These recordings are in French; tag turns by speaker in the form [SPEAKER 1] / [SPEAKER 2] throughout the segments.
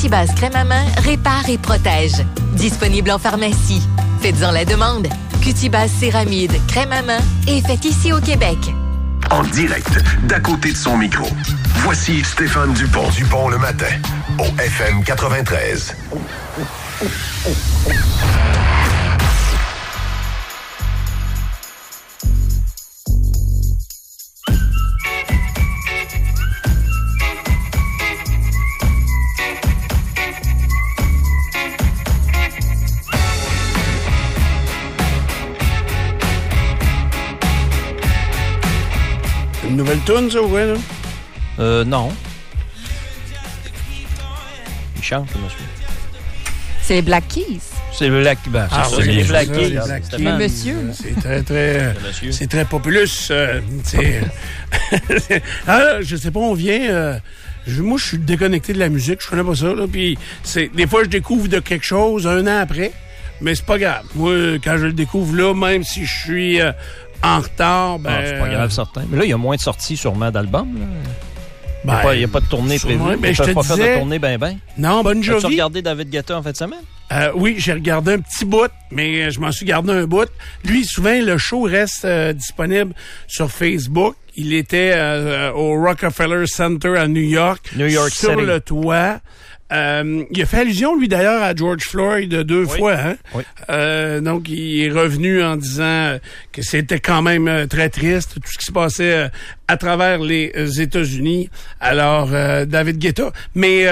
[SPEAKER 1] Cutibase crème à main répare et protège. Disponible en pharmacie. Faites-en la demande. Cutibase céramide, crème à main est faite ici au Québec.
[SPEAKER 2] En direct, d'à côté de son micro. Voici Stéphane Dupont.
[SPEAKER 3] Dupont le matin, au FM 93.
[SPEAKER 4] Une nouvelle toune, ça, ouais, là?
[SPEAKER 5] Non. Il chante, monsieur.
[SPEAKER 6] C'est les Black Keys.
[SPEAKER 5] C'est le Black Keys.
[SPEAKER 4] C'est
[SPEAKER 5] les Black Keys.
[SPEAKER 4] Les Black Keys.
[SPEAKER 6] Le monsieur.
[SPEAKER 4] C'est très... c'est très populeux. Alors, je sais pas, on vient... moi, je suis déconnecté de la musique. Je connais pas ça, là. Puis, des fois, je découvre de quelque chose un an après. Mais c'est pas grave. Moi, quand je le découvre là, même si je suis... en retard,
[SPEAKER 5] c'est pas grave, certain. Mais là, il y a moins de sorties, sûrement, d'albums. Il n'y a pas de tournée prévue.
[SPEAKER 4] Mais je te
[SPEAKER 5] pas faire
[SPEAKER 4] disais...
[SPEAKER 5] de tournée ben.
[SPEAKER 4] Non, Bon Jovi.
[SPEAKER 5] As-tu regardé David Guetta en fin de semaine?
[SPEAKER 4] Oui, j'ai regardé un petit bout, mais je m'en suis gardé un bout. Lui, souvent, le show reste disponible sur Facebook. Il était au Rockefeller Center à New York sur
[SPEAKER 5] City.
[SPEAKER 4] Le toit. Il a fait allusion, lui, d'ailleurs, à George Floyd deux fois. Hein?
[SPEAKER 5] Oui.
[SPEAKER 4] Donc, il est revenu en disant que c'était quand même très triste, tout ce qui se passait à travers les États-Unis. Alors, David Guetta. Mais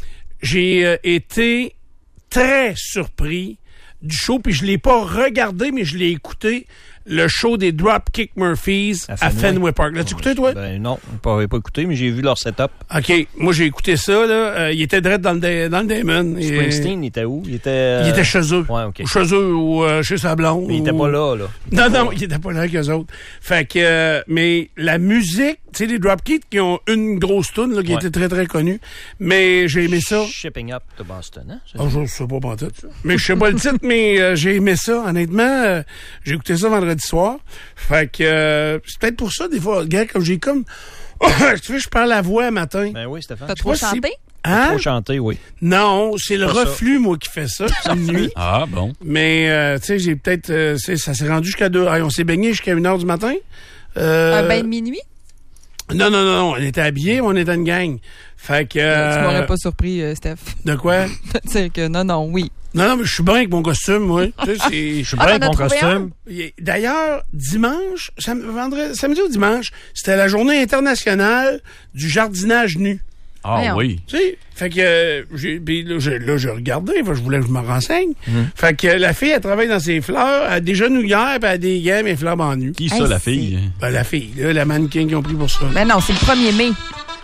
[SPEAKER 4] j'ai été très surpris du show, puis je l'ai pas regardé, mais je l'ai écouté. Le show des Dropkick Murphys à Fenway Park. L'as-tu écouté, toi?
[SPEAKER 5] Ben non, je n'ai pas écouté, mais j'ai vu leur setup.
[SPEAKER 4] OK. Moi, j'ai écouté ça, là. Il était direct dans le Damon.
[SPEAKER 5] Springsteen, il était où? Il était
[SPEAKER 4] chez eux.
[SPEAKER 5] Ouais, OK.
[SPEAKER 4] Chez eux ou chez sa blonde.
[SPEAKER 5] Mais il était pas là.
[SPEAKER 4] Non, il était pas là avec eux autres. Fait que, mais la musique, tu sais, les Dropkick qui ont une grosse toune, là, qui était très, très connue. Mais j'ai aimé ça.
[SPEAKER 5] Shipping Up to Boston, hein?
[SPEAKER 4] Je sais pas tout ça. Mais je sais pas le titre, mais j'ai aimé ça. Honnêtement, j'ai écouté ça vendredi soir. Fait que c'est peut-être pour ça, des fois, gars, comme j'ai comme... tu veux, je perds la voix un matin.
[SPEAKER 5] Ben oui, Stéphane.
[SPEAKER 6] T'as trop chanté?
[SPEAKER 4] Hein?
[SPEAKER 5] Trop chanté, oui.
[SPEAKER 4] Non, c'est le reflux, moi, qui fait ça. C'est une nuit.
[SPEAKER 7] Ah, bon.
[SPEAKER 4] Mais, tu sais, j'ai peut-être... ça s'est rendu jusqu'à 2 heures. On s'est baigné jusqu'à 1 heure du matin.
[SPEAKER 6] Un bain de minuit?
[SPEAKER 4] Non. On était habillés, on était une gang. Fait que...
[SPEAKER 6] Tu m'aurais pas surpris, Steph.
[SPEAKER 4] De quoi?
[SPEAKER 6] De dire que non, oui.
[SPEAKER 4] Non, mais je suis bien avec mon costume, moi. Tu sais,
[SPEAKER 5] je suis bien avec mon costume.
[SPEAKER 4] D'ailleurs, dimanche, samedi ou dimanche, c'était la journée internationale du jardinage nu.
[SPEAKER 7] Ah
[SPEAKER 6] Voyons.
[SPEAKER 7] oui.
[SPEAKER 4] Tu sais, fait que j'ai regardé, je voulais que je me renseigne. Fait que la fille, elle travaille dans ses fleurs, elle a des genouillères, puis elle a des gants, mes fleurs en nu.
[SPEAKER 7] Qui ça, la fille?
[SPEAKER 4] Ben, la fille, là, la mannequin qu'ils ont pris pour ça.
[SPEAKER 6] Ben non, c'est le 1er mai.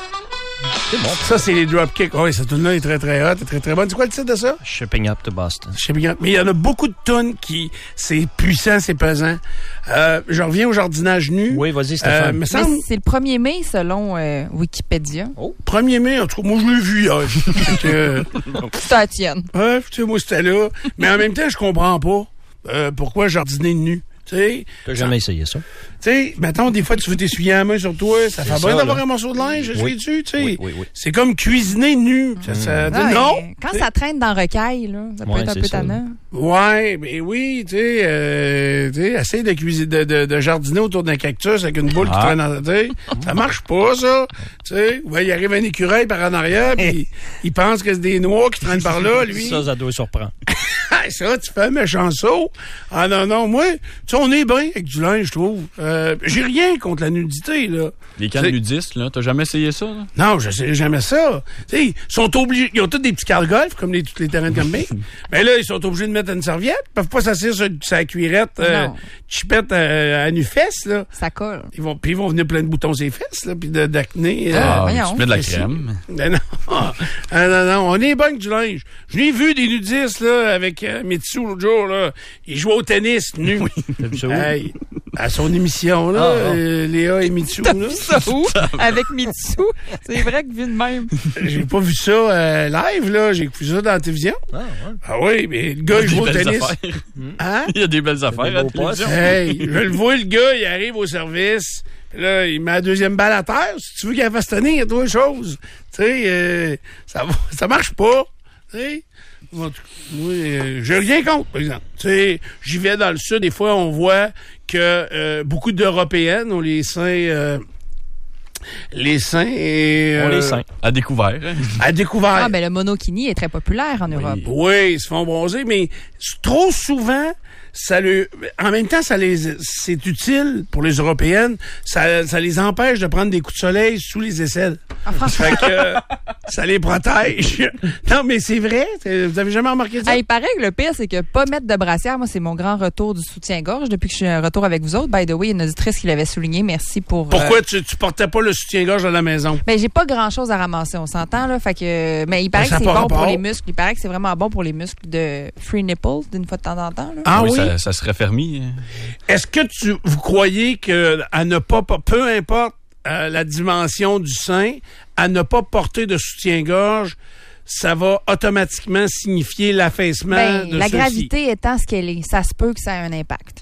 [SPEAKER 4] C'est bon. Ça, c'est les Dropkick. Oui, cette tune-là est très, très hot, très, très bonne. C'est quoi le titre de ça?
[SPEAKER 5] Shipping Up to Boston.
[SPEAKER 4] Mais il y en a beaucoup de tunes qui, c'est puissant, c'est pesant. Je reviens au jardinage nu.
[SPEAKER 5] Oui, vas-y, Stéphane.
[SPEAKER 6] Mais c'est le 1er mai, selon Wikipédia.
[SPEAKER 4] 1er mai, en tout cas, moi, je l'ai vu hier.
[SPEAKER 6] C'est à tienne.
[SPEAKER 4] Ouais, tu sais, moi, c'était là. Mais en même temps, je comprends pas pourquoi jardiner nu.
[SPEAKER 5] T'as jamais essayé ça?
[SPEAKER 4] Tu sais, mettons, des fois, tu veux t'essuyer la main sur toi, ça fait bien d'avoir un morceau de linge, je suis dessus, tu sais.
[SPEAKER 5] Oui.
[SPEAKER 4] C'est comme cuisiner nu. Non!
[SPEAKER 6] Quand ça traîne dans le recaille, là, ça peut être un peu tannant.
[SPEAKER 4] Ouais, mais oui, tu sais, essaye de cuisiner, de jardiner autour d'un cactus avec une boule qui traîne dans la tête. Ça marche pas, ça. Tu sais, ouais, il arrive un écureuil par en arrière, puis il pense que c'est des noix qui traînent par là, lui.
[SPEAKER 5] Ça doit surprendre.
[SPEAKER 4] Ça, tu fais un méchant saut. Ah non, moi, tu sais, on est bien avec du linge, je trouve. J'ai rien contre la nudité, là.
[SPEAKER 7] Les camps nudistes, là, t'as jamais essayé ça, là?
[SPEAKER 4] Non, j'essaie jamais ça. Tu sais, ils sont obligés, ils ont tous des petits cartes golf, comme tous les terrains de camping. Mais là, ils sont obligés de mettre une serviette. Ils peuvent pas s'asseoir sur sa cuirette, chipette à nu-fesse, là.
[SPEAKER 6] Ça colle.
[SPEAKER 4] Ils vont venir plein de boutons sur les fesses, là, puis d'acné.
[SPEAKER 7] Tu mets de la crème.
[SPEAKER 4] Non, on est bon avec du linge. Je l'ai vu des nudistes, là, avec Mitsu l'autre jour, là. Ils jouaient au tennis, nu.
[SPEAKER 5] T'as vu ça où?
[SPEAKER 4] Hey, à son émission, là, Léa et Mitsu, là.
[SPEAKER 6] Ça où? Avec Mitsu? C'est vrai que vu de même.
[SPEAKER 4] J'ai pas vu ça live, là. J'ai vu ça dans la télévision. Ah oui, mais le gars, il joue au tennis. Hein?
[SPEAKER 7] Il y a des belles affaires à la télévision.
[SPEAKER 4] Hey, je le vois, le gars, il arrive au service. Là, il met la deuxième balle à terre. Si tu veux qu'il fasse tenir, il y a deux choses. Tu sais, ça marche pas. Moi, j'ai rien contre, par exemple. Tu sais, j'y vais dans le sud, des fois, on voit que beaucoup d'Européennes ont les seins... les seins et...
[SPEAKER 7] On les seins. À découvert.
[SPEAKER 4] À découvert.
[SPEAKER 6] Ah, ben le monokini est très populaire en Europe.
[SPEAKER 4] Oui, ils se font bronzer, mais trop souvent, en même temps, c'est utile pour les Européennes. Ça les empêche de prendre des coups de soleil sous les aisselles.
[SPEAKER 6] Ah, franchement.
[SPEAKER 4] Fait que ça les protège. Non, mais c'est vrai. Vous avez jamais remarqué ça?
[SPEAKER 6] Il paraît que le pire, c'est que pas mettre de brassière. Moi, c'est mon grand retour du soutien-gorge depuis que je suis en retour avec vous autres. By the way, il y a une auditrice qui l'avait souligné. Merci pour...
[SPEAKER 4] Pourquoi tu portais pas le soutien-gorge à la maison?
[SPEAKER 6] Ben, j'ai pas grand-chose à ramasser, on s'entend, là. Fait que, mais il paraît que c'est bon pour les muscles. Il paraît que c'est vraiment bon pour les muscles de free nipples d'une fois de temps en temps, là.
[SPEAKER 4] Ah oui?
[SPEAKER 7] Ça se raffermit.
[SPEAKER 4] Est-ce que vous croyez que à ne pas, peu importe la dimension du sein, à ne pas porter de soutien-gorge, ça va automatiquement signifier l'affaissement de
[SPEAKER 6] la
[SPEAKER 4] ceux-ci?
[SPEAKER 6] gravité étant ce qu'elle est, ça se peut que ça ait un impact.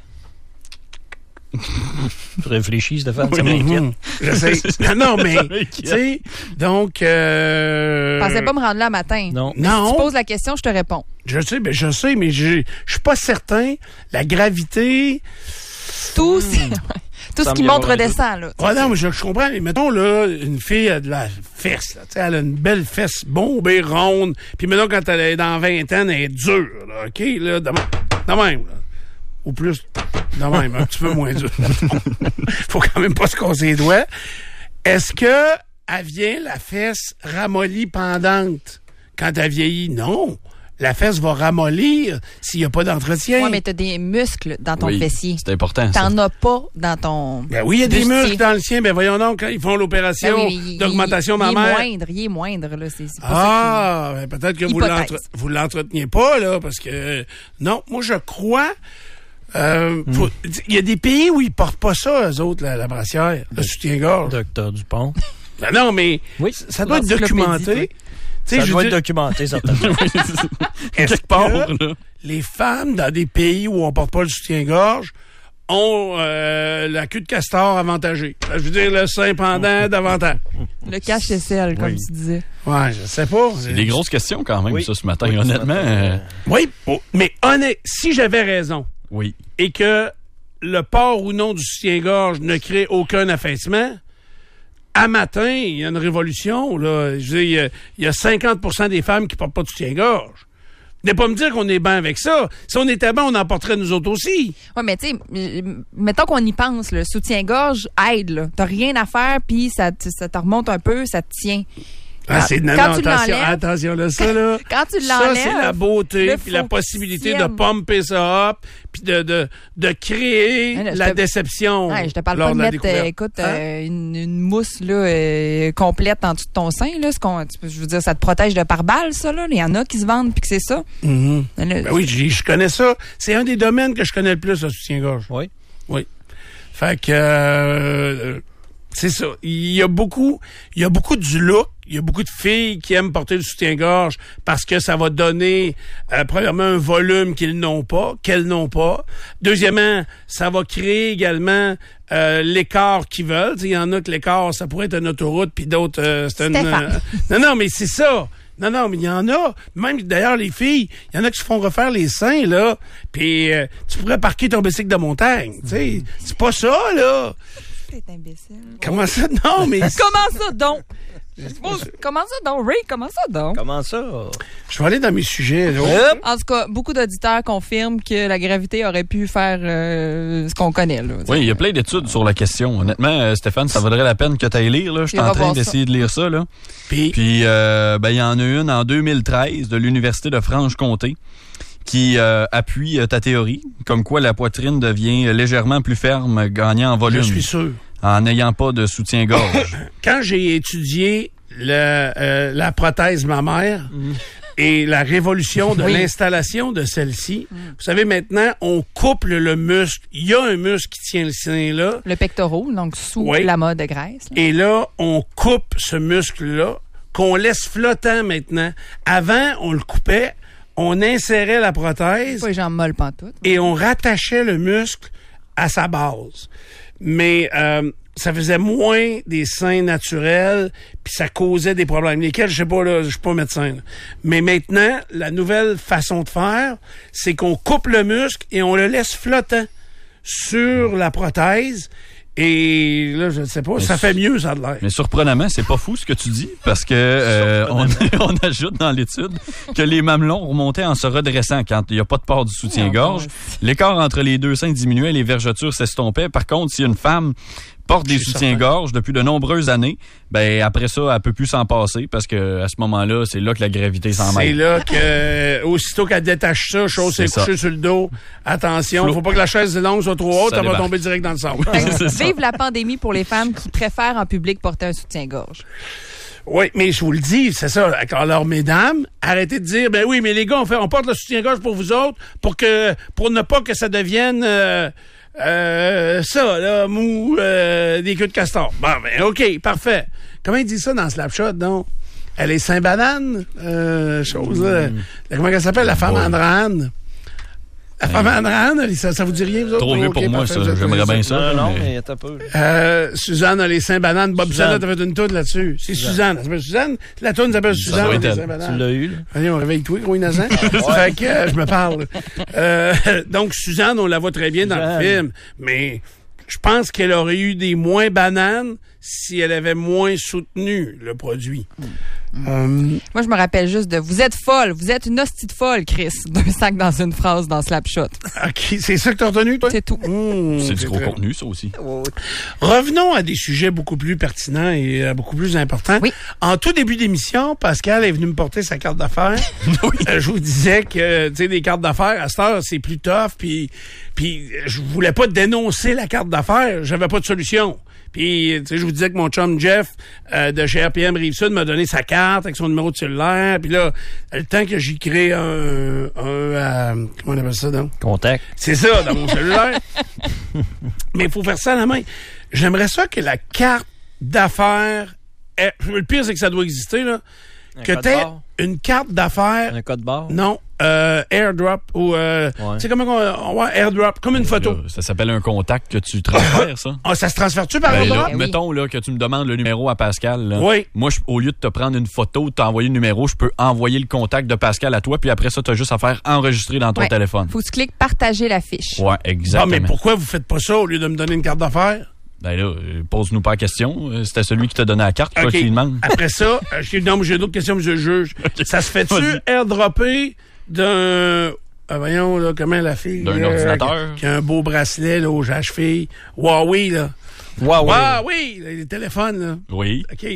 [SPEAKER 5] Je réfléchis, Stéphane, ça m'inquiète.
[SPEAKER 4] J'essaie. Non, mais, tu sais, donc...
[SPEAKER 6] Je pensais pas me rendre là matin.
[SPEAKER 5] Non.
[SPEAKER 6] Si tu poses la question, je te réponds.
[SPEAKER 4] Je sais, mais je suis pas certain. La gravité...
[SPEAKER 6] Tout ce qui monte redescend, là.
[SPEAKER 4] Ah non, mais je comprends. Mais mettons, là, une fille a de la fesse, là. Tu sais, elle a une belle fesse bombée, ronde. Puis mettons, quand elle est dans 20 ans, elle est dure, là. OK? Là, de même, là. Ou plus, de même, un petit peu moins dur. Faut quand même pas se casser les doigts. Est-ce que elle vient la fesse ramollie pendante quand elle vieillit? Non. La fesse va ramollir s'il n'y a pas d'entretien.
[SPEAKER 6] Oui, mais tu as des muscles dans ton fessier.
[SPEAKER 7] C'est important.
[SPEAKER 6] T'en as pas dans ton...
[SPEAKER 4] Ben oui, il y a des muscles dans le sien. Ben voyons donc, quand ils font l'opération d'augmentation mammaire.
[SPEAKER 6] Il est moindre, là. C'est
[SPEAKER 4] pas ça ben peut-être que vous l'entreteniez pas, là, parce que... Non, moi, je crois... il y a des pays où ils portent pas ça, eux autres, la brassière, le soutien-gorge.
[SPEAKER 5] Docteur Dupont.
[SPEAKER 4] Ben non, mais ça doit être documenté.
[SPEAKER 5] Ça doit être documenté, certainement.
[SPEAKER 4] Est-ce que les femmes dans des pays où on porte pas le soutien-gorge ont la queue de castor avantagée? Je veux dire, le sein pendant davantage.
[SPEAKER 6] Le cache-aisselle, comme tu disais.
[SPEAKER 4] Ouais, je sais pas.
[SPEAKER 7] C'est des grosses questions quand même, ça, ce matin, honnêtement.
[SPEAKER 4] Oui, mais si j'avais raison, et que le port ou non du soutien-gorge ne crée aucun affaissement, à matin, il y a une révolution. Là. Je veux dire, il y a 50% des femmes qui portent pas de soutien-gorge. Ne pas me dire qu'on est bien avec ça. Si on était bien, on en porterait nous autres aussi.
[SPEAKER 6] Oui, mais tu sais, mettons qu'on y pense, le soutien-gorge aide. Là. T'as rien à faire, puis ça te remonte un peu, ça te tient.
[SPEAKER 4] Attention là, ça là.
[SPEAKER 6] Quand tu l'enlèves,
[SPEAKER 4] ça c'est la beauté, puis la possibilité de pomper ça up, puis de créer la déception.
[SPEAKER 6] Je te parle pas de mettre, une mousse là complète en dessous de ton sein là. Je veux dire, ça te protège de pare-balles, ça là. Il y en a qui se vendent puis que c'est ça.
[SPEAKER 4] Ben oui, je connais ça. C'est un des domaines que je connais le plus, le soutien-gorge.
[SPEAKER 5] Oui.
[SPEAKER 4] Fait que c'est ça. Il y a beaucoup du look. Il y a beaucoup de filles qui aiment porter le soutien-gorge parce que ça va donner, premièrement, un volume qu'elles n'ont pas. Deuxièmement, ça va créer également l'écart qu'ils veulent. Il y en a que l'écart, ça pourrait être une autoroute, puis d'autres, c'est une... Non, mais c'est ça. Non, mais il y en a. Même, d'ailleurs, les filles, il y en a qui se font refaire les seins, là. Puis tu pourrais parquer ton bicycle de montagne. C'est pas ça, là.
[SPEAKER 6] T'es imbécile.
[SPEAKER 4] Comment ça? Non, mais...
[SPEAKER 6] Comment ça, donc? Comment ça donc, Ray? Comment ça donc?
[SPEAKER 5] Comment ça?
[SPEAKER 4] Je vais aller dans mes sujets. Là.
[SPEAKER 6] En tout cas, beaucoup d'auditeurs confirment que la gravité aurait pu faire ce qu'on connaît. Là,
[SPEAKER 7] oui, il y a plein d'études sur la question. Honnêtement, Stéphane, ça vaudrait la peine que tu ailles lire. Là. Je suis en train d'essayer de lire ça. Là. Puis il y en a une en 2013 de l'Université de Franche-Comté qui appuie ta théorie, comme quoi la poitrine devient légèrement plus ferme, gagnant en volume.
[SPEAKER 4] Je suis sûr.
[SPEAKER 7] En n'ayant pas de soutien-gorge.
[SPEAKER 4] Quand j'ai étudié la prothèse mammaire et la révolution de l'installation de celle-ci, vous savez, maintenant, on couple le muscle. Il y a un muscle qui tient le sein là.
[SPEAKER 6] Le pectoral, donc sous la mode de graisse. Là.
[SPEAKER 4] Et là, on coupe ce muscle-là, qu'on laisse flottant maintenant. Avant, on le coupait, on insérait la prothèse.
[SPEAKER 6] Pas les jambes molles pantoute.
[SPEAKER 4] Et on rattachait le muscle à sa base. Mais ça faisait moins des seins naturels, puis ça causait des problèmes. Lesquels, je sais pas, là, je suis pas médecin. Là. Mais maintenant, la nouvelle façon de faire, c'est qu'on coupe le muscle et on le laisse flottant sur la prothèse. Et là, je ne sais pas, mais ça fait mieux, ça a l'air.
[SPEAKER 7] Mais surprenamment, c'est pas fou ce que tu dis, parce que on ajoute dans l'étude que les mamelons remontaient en se redressant quand il n'y a pas de port du soutien-gorge. L'écart entre les deux seins diminuait, les vergetures s'estompaient. Par contre, si une femme porte des soutiens-gorge depuis de nombreuses années, ben après ça, elle peut plus s'en passer parce que à ce moment-là, c'est là que la gravité s'en mêle.
[SPEAKER 4] C'est là que aussitôt qu'elle détache ça, chose c'est couché sur le dos. Attention, faut pas que la chaise longue soit trop haute, elle va tomber direct dans le sang.
[SPEAKER 6] Vive la pandémie pour les femmes qui préfèrent en public porter un soutien-gorge.
[SPEAKER 4] Oui, mais je vous le dis, c'est ça. Alors, mesdames, arrêtez de dire, ben oui, mais les gars, on porte le soutien-gorge pour vous autres, pour ne pas que ça devienne ça, là, mou, des queues de castor. Bon, ben, OK, parfait. Comment il dit ça dans Slapshot, donc? Elle est Saint-Banane, comment elle s'appelle? La femme Andrane. La femme Andrane, ça vous dit rien, vous autres?
[SPEAKER 7] Trop vieux pour moi, ça. J'aimerais bien ça.
[SPEAKER 5] Non, mais t'as peu.
[SPEAKER 4] Suzanne a les Saint-Bananes. Bob Suzanne a fait une toune là-dessus. C'est Suzanne. Ça s'appelle Suzanne. La toune s'appelle Suzanne. Les Saint-Bananes.
[SPEAKER 5] Tu l'as eu, là?
[SPEAKER 4] Allez, on réveille-toi, gros innocent. Fait que je me parle. Donc, Suzanne, on la voit très bien dans le film. Mais je pense qu'elle aurait eu des moins bananes si elle avait moins soutenu le produit.
[SPEAKER 6] Moi, je me rappelle juste de « Vous êtes folle, vous êtes une hostie de folle, Chris », d'un sac dans une phrase dans Slapshot.
[SPEAKER 4] OK, c'est ça que t'as retenu, toi?
[SPEAKER 6] C'est tout.
[SPEAKER 7] C'est du gros contenu, ça aussi.
[SPEAKER 4] Revenons à des sujets beaucoup plus pertinents et beaucoup plus importants.
[SPEAKER 6] Oui.
[SPEAKER 4] En tout début d'émission, Pascal est venu me porter sa carte d'affaires. Je vous disais que, tu sais, des cartes d'affaires, à cette heure, c'est plus tough, puis je voulais pas dénoncer la carte d'affaires, j'avais pas de solution. Puis, tu sais, je vous disais que mon chum Jeff de chez RPM Rive-Sud m'a donné sa carte avec son numéro de cellulaire. Puis là, le temps que j'y crée un comment on appelle ça, donc?
[SPEAKER 5] Contact.
[SPEAKER 4] C'est ça, dans mon cellulaire. Mais il faut faire ça à la main. J'aimerais ça que la carte d'affaires... le pire, c'est que ça doit exister, là. Que t'aies une carte d'affaires...
[SPEAKER 5] Un code barre?
[SPEAKER 4] Non. AirDrop ou tu sais comment on AirDrop comme une photo.
[SPEAKER 7] Là, ça s'appelle un contact que tu transfères, ça.
[SPEAKER 4] Ah, ça se transfère-tu par AirDrop?
[SPEAKER 7] Mettons là que tu me demandes le numéro à Pascal. Là.
[SPEAKER 4] Oui.
[SPEAKER 7] Moi, au lieu de te prendre une photo, de t'envoyer le numéro, je peux envoyer le contact de Pascal à toi, puis après ça, tu as juste à faire enregistrer dans ton téléphone.
[SPEAKER 6] Faut que tu cliques partager la fiche.
[SPEAKER 7] Ouais, exactement.
[SPEAKER 4] Ah, mais pourquoi vous faites pas ça au lieu de me donner une carte d'affaires?
[SPEAKER 7] Ben là, pose-nous pas la question. C'était celui qui t'a donné la carte, quoi qu'il demande.
[SPEAKER 4] Après ça, j'ai d'autres questions, monsieur le juge. Okay. Ça se fait-tu airdropper d'un... voyons, là, comment la fille...
[SPEAKER 7] D'un ordinateur.
[SPEAKER 4] Qui a un beau bracelet, là, aux chevilles. Huawei, là. Huawei, les téléphones, là.
[SPEAKER 7] Oui.
[SPEAKER 4] OK.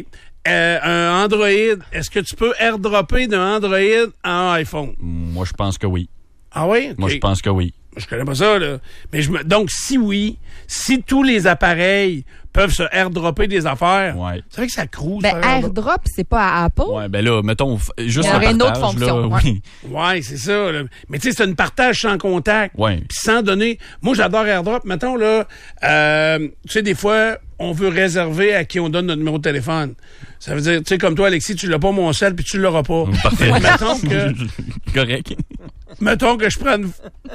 [SPEAKER 4] Un Android, est-ce que tu peux airdropper d'un Android en iPhone?
[SPEAKER 7] Moi, je pense que oui.
[SPEAKER 4] Ah oui? Okay.
[SPEAKER 7] Moi, je pense que oui.
[SPEAKER 4] Je connais pas ça, là. Mais donc, si oui, si tous les appareils peuvent se airdropper des affaires, c'est vrai que ça crouse.
[SPEAKER 6] Ben, airdrop, c'est pas à Apple.
[SPEAKER 7] Ouais, ben là, mettons, juste
[SPEAKER 6] un partage, une autre fonction.
[SPEAKER 7] Là, oui.
[SPEAKER 4] Ouais, c'est ça, là. Mais tu sais, c'est un partage sans contact.
[SPEAKER 7] Ouais.
[SPEAKER 4] Puis sans donner. Moi, j'adore airdrop. Mettons, là, tu sais, des fois, on veut réserver à qui on donne notre numéro de téléphone. Ça veut dire, tu sais, comme toi, Alexis, tu l'as pas mon sel, puis tu l'auras pas.
[SPEAKER 7] Parfait.
[SPEAKER 4] Mettons que...
[SPEAKER 7] Correct.
[SPEAKER 4] Mettons que je prenne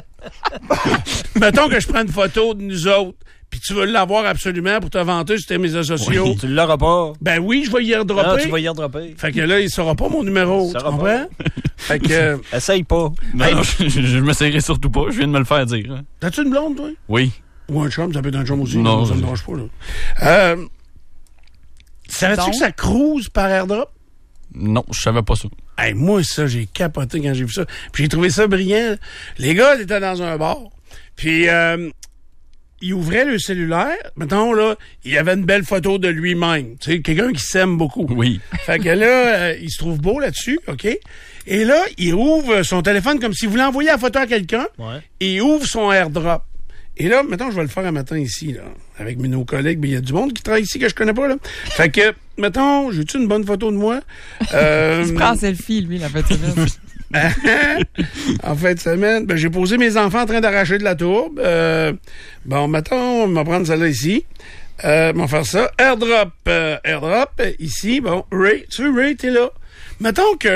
[SPEAKER 4] une photo de nous autres, puis tu veux l'avoir absolument pour te vanter sur tes réseaux sociaux.
[SPEAKER 5] Oui, tu l'auras pas.
[SPEAKER 4] Ben oui, je vais y airdropper.
[SPEAKER 5] Non, tu vas y airdropper.
[SPEAKER 4] Fait que là, il saura pas mon numéro. Tu comprends? Fait que...
[SPEAKER 5] Essaye pas.
[SPEAKER 7] Non, je m'essayerai surtout pas. Je viens de me le faire dire. Hein.
[SPEAKER 4] T'as-tu une blonde, toi?
[SPEAKER 7] Oui.
[SPEAKER 4] Ou un chum, ça peut être un chum aussi.
[SPEAKER 7] Non,
[SPEAKER 4] ça me dérange pas, là. Savais-tu que ça cruise par airdrop?
[SPEAKER 7] Non, je savais pas ça.
[SPEAKER 4] Hey, moi, ça, j'ai capoté quand j'ai vu ça. Puis j'ai trouvé ça brillant. Les gars, ils étaient dans un bar. Puis, ils ouvraient le cellulaire. Mettons, là, il y avait une belle photo de lui-même. Tu sais, quelqu'un qui s'aime beaucoup.
[SPEAKER 7] Oui.
[SPEAKER 4] Fait que là, il se trouve beau là-dessus, OK? Et là, il ouvre son téléphone comme s'il voulait envoyer la photo à quelqu'un.
[SPEAKER 5] Ouais.
[SPEAKER 4] Et il ouvre son airdrop. Et là, mettons, je vais le faire un matin ici, là, avec nos collègues, mais il y a du monde qui travaille ici que je connais pas, là. Fait que, mettons, j'ai-tu une bonne photo de moi?
[SPEAKER 6] Il se prend en selfie, lui, la fin de semaine.
[SPEAKER 4] En fin de semaine, ben, j'ai posé mes enfants en train d'arracher de la tourbe. Bon, mettons, on va prendre celle-là ici. On va faire ça. Airdrop, ici. Bon, Ray, tu veux, Ray, t'es là. Mettons que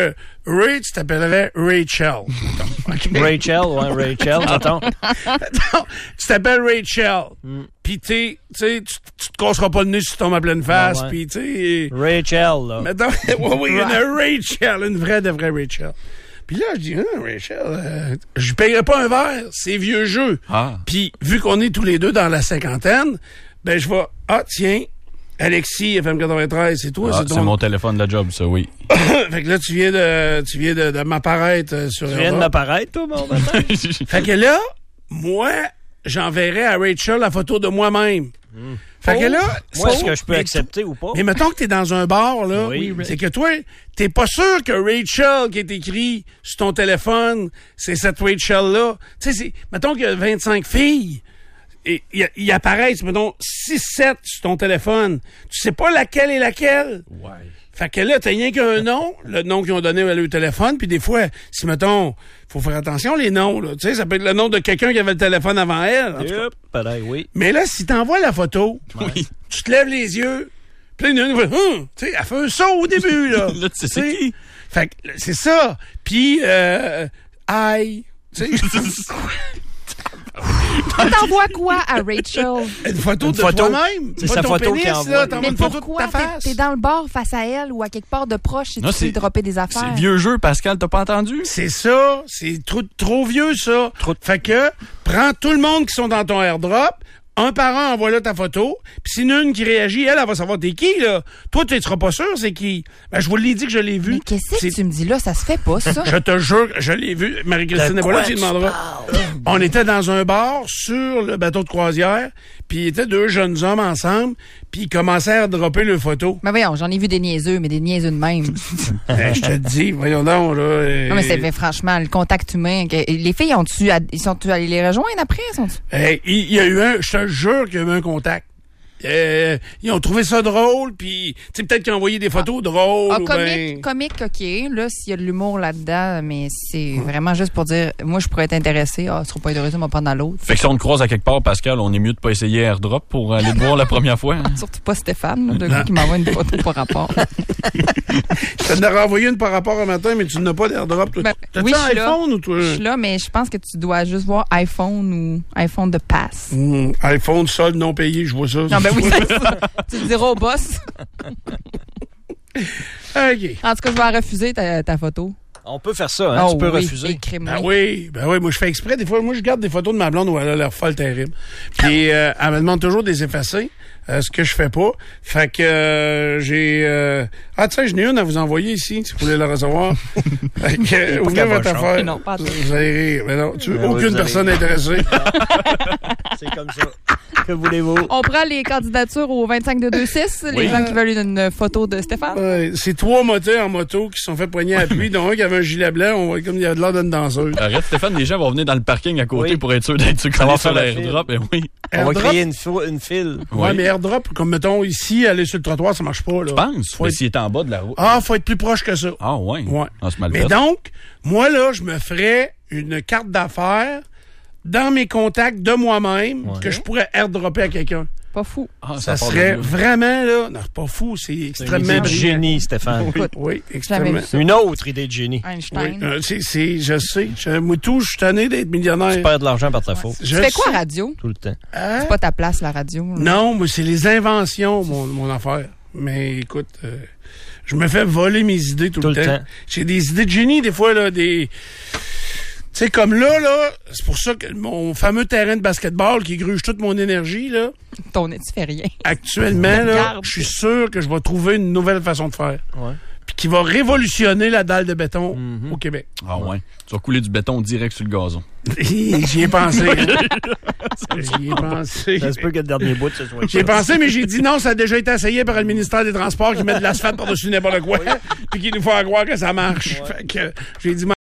[SPEAKER 4] Ray, tu t'appellerais Rachel.
[SPEAKER 5] Okay. Rachel, attends.
[SPEAKER 4] Tu t'appelles Rachel. Puis tu te casseras pas le nez si tu tombes à pleine face. Puis tu sais...
[SPEAKER 5] Rachel, là.
[SPEAKER 4] Mettons, oui, une Rachel, une vraie de vraie Rachel. Puis là, je dis, Rachel, je payerai pas un verre, c'est vieux jeu. Puis vu qu'on est tous les deux dans la cinquantaine, ben je vais, tiens, Alexis, FM 93, c'est toi.
[SPEAKER 7] C'est mon téléphone de la job, ça, oui.
[SPEAKER 4] Fait que là, tu viens de m'apparaître sur...
[SPEAKER 5] Tu viens de m'apparaître, toi, mon matin?
[SPEAKER 4] Fait que là, moi, j'enverrai à Rachel la photo de moi-même. Fait que là...
[SPEAKER 5] Moi, est-ce que je peux accepter ou pas?
[SPEAKER 4] Mais mettons que t'es dans un bar, là, c'est que toi, t'es pas sûr que Rachel qui est écrit sur ton téléphone, c'est cette Rachel-là. Tu sais, mettons qu'il y a 25 filles, et il apparaissent, mettons, 6-7 sur ton téléphone. Tu sais pas laquelle est laquelle.
[SPEAKER 7] Ouais.
[SPEAKER 4] Fait que là, t'as rien qu'un nom, le nom qu'ils ont donné à leur téléphone, puis des fois, si, mettons, faut faire attention, les noms, là. Tu sais, ça peut être le nom de quelqu'un qui avait le téléphone avant elle.
[SPEAKER 5] Oui.
[SPEAKER 4] Mais là, si t'envoies la photo, tu te lèves les yeux, puis là, tu sais, elle fait un saut au début, là.
[SPEAKER 7] Là, tu sais c'est qui?
[SPEAKER 4] Fait que, c'est ça. Puis, aïe. Tu sais.
[SPEAKER 6] T'envoies quoi à Rachel?
[SPEAKER 4] Une photo de toi-même.
[SPEAKER 5] C'est sa photo qui envoie.
[SPEAKER 6] Mais pourquoi? T'es dans le bar face à elle ou à quelque part de proche si tu veux dropper des affaires.
[SPEAKER 7] C'est vieux jeu, Pascal, t'as pas entendu?
[SPEAKER 4] C'est ça. C'est trop vieux, ça. Fait que, prends tout le monde qui sont dans ton airdrop, un par un, envoie là ta photo, puis si une qui réagit, elle va savoir t'es qui, là. Toi, tu seras pas sûr c'est qui. Ben, je vous l'ai dit que je l'ai vu.
[SPEAKER 6] Mais qu'est-ce que tu me dis là? Ça se fait pas, ça.
[SPEAKER 4] Je te jure, je l'ai vu. Marie-Christine n'est pas là, tu demanderas. On était dans un bar sur le bateau de croisière, puis il était deux jeunes hommes ensemble, puis ils commençaient à dropper leurs photos.
[SPEAKER 6] Mais voyons, j'en ai vu des niaiseux, mais des niaiseux de même.
[SPEAKER 4] Je te dis, voyons donc, là.
[SPEAKER 6] Non, mais c'est fait, franchement, le contact humain. Les filles, ils sont allés les rejoindre après?
[SPEAKER 4] Il y a eu je te jure qu'il y a eu un contact. Ils ont trouvé ça drôle, puis tu sais, peut-être qu'ils ont envoyé des photos drôles.
[SPEAKER 6] Comique, OK. Là, s'il y a de l'humour là-dedans, mais c'est vraiment juste pour dire, moi, je pourrais être intéressé. Tu seras pas intéressé, on va prendre dans l'autre.
[SPEAKER 7] Fait que si on te croise à quelque part, Pascal, on est mieux de pas essayer AirDrop pour aller te voir la première fois. Hein?
[SPEAKER 6] Surtout pas Stéphane, de gars qui m'envoie une photo par rapport.
[SPEAKER 4] Je t'en ai renvoyé une par rapport un matin, mais tu n'as pas d'AirDrop. T'as-tu un iPhone ou toi?
[SPEAKER 6] Je suis là, mais je pense que tu dois juste voir iPhone ou iPhone de passe.
[SPEAKER 4] iPhone solde non payé, je vois ça.
[SPEAKER 6] Non, ben oui, c'est ça. Tu le diras au boss.
[SPEAKER 4] OK.
[SPEAKER 6] En tout cas, je vais refuser ta photo.
[SPEAKER 5] On peut faire ça, hein? Tu peux refuser.
[SPEAKER 4] Ben oui, moi je fais exprès. Des fois, moi je garde des photos de ma blonde où elle a l'air folle terrible. Puis elle me demande toujours de les effacer, ce que je fais pas. Fait que j'ai... tiens, j'en ai une à vous envoyer ici, si vous voulez la recevoir. Fait que, ouvrez votre affaire.
[SPEAKER 6] Non, pas
[SPEAKER 4] vous allez rire. Mais non, aucune personne intéressée.
[SPEAKER 5] C'est comme ça. Que voulez-vous?
[SPEAKER 6] On prend les candidatures au 25-226, les gens qui veulent une photo de Stéphane.
[SPEAKER 4] C'est 3 moteurs en moto qui sont fait poigner à pluie, dont un qui avait un gilet blanc, on voit comme il y a de l'air d'une danseuse.
[SPEAKER 7] Arrête, Stéphane, les gens vont venir dans le parking à côté pour être sûr d'être sur l'airdrop.
[SPEAKER 5] On va créer une file.
[SPEAKER 4] Ouais, mais airdrop, comme mettons ici, aller sur le trottoir, ça marche pas. Là.
[SPEAKER 7] Tu penses? Mais s'il est en bas de la route.
[SPEAKER 4] Faut être plus proche que ça.
[SPEAKER 7] Ah ouais? C'est mal
[SPEAKER 4] mais donc, moi là, je me ferais une carte d'affaires dans mes contacts de moi-même que je pourrais airdropper à quelqu'un.
[SPEAKER 6] Pas fou.
[SPEAKER 4] Ça serait vraiment, là... Non, pas fou, c'est extrêmement brillant.
[SPEAKER 5] Génie, Stéphane.
[SPEAKER 4] Oui, extrêmement.
[SPEAKER 5] Une autre idée de génie.
[SPEAKER 6] Einstein.
[SPEAKER 4] Oui, je sais. Moi, je suis tanné d'être millionnaire.
[SPEAKER 5] Tu perds de l'argent par ta faute.
[SPEAKER 6] Tu fais quoi, radio?
[SPEAKER 5] Tout le temps.
[SPEAKER 6] C'est pas ta place, la radio. Là.
[SPEAKER 4] Non, moi, c'est les inventions, mon affaire. Mais écoute, je me fais voler mes idées tout le temps. J'ai des idées de génie, des fois, là, des... Tu sais, comme là, c'est pour ça que mon fameux terrain de basketball qui gruge toute mon énergie, là.
[SPEAKER 6] Ton nez, tu fais rien.
[SPEAKER 4] Actuellement, là, je suis sûr que je vais trouver une nouvelle façon de faire.
[SPEAKER 5] Ouais.
[SPEAKER 4] Puis qui va révolutionner la dalle de béton au Québec.
[SPEAKER 7] Ah ouais. Tu vas couler du béton direct sur le gazon.
[SPEAKER 4] J'y ai pensé. J'y ai pensé.
[SPEAKER 5] Ça se peut que le dernier bout, ce soit.
[SPEAKER 4] J'y ai pensé, mais j'ai dit non, ça a déjà été essayé par le ministère des Transports qui met de l'asphalte par-dessus n'importe quoi, puis qui nous fait croire que ça marche. Fait que j'ai dit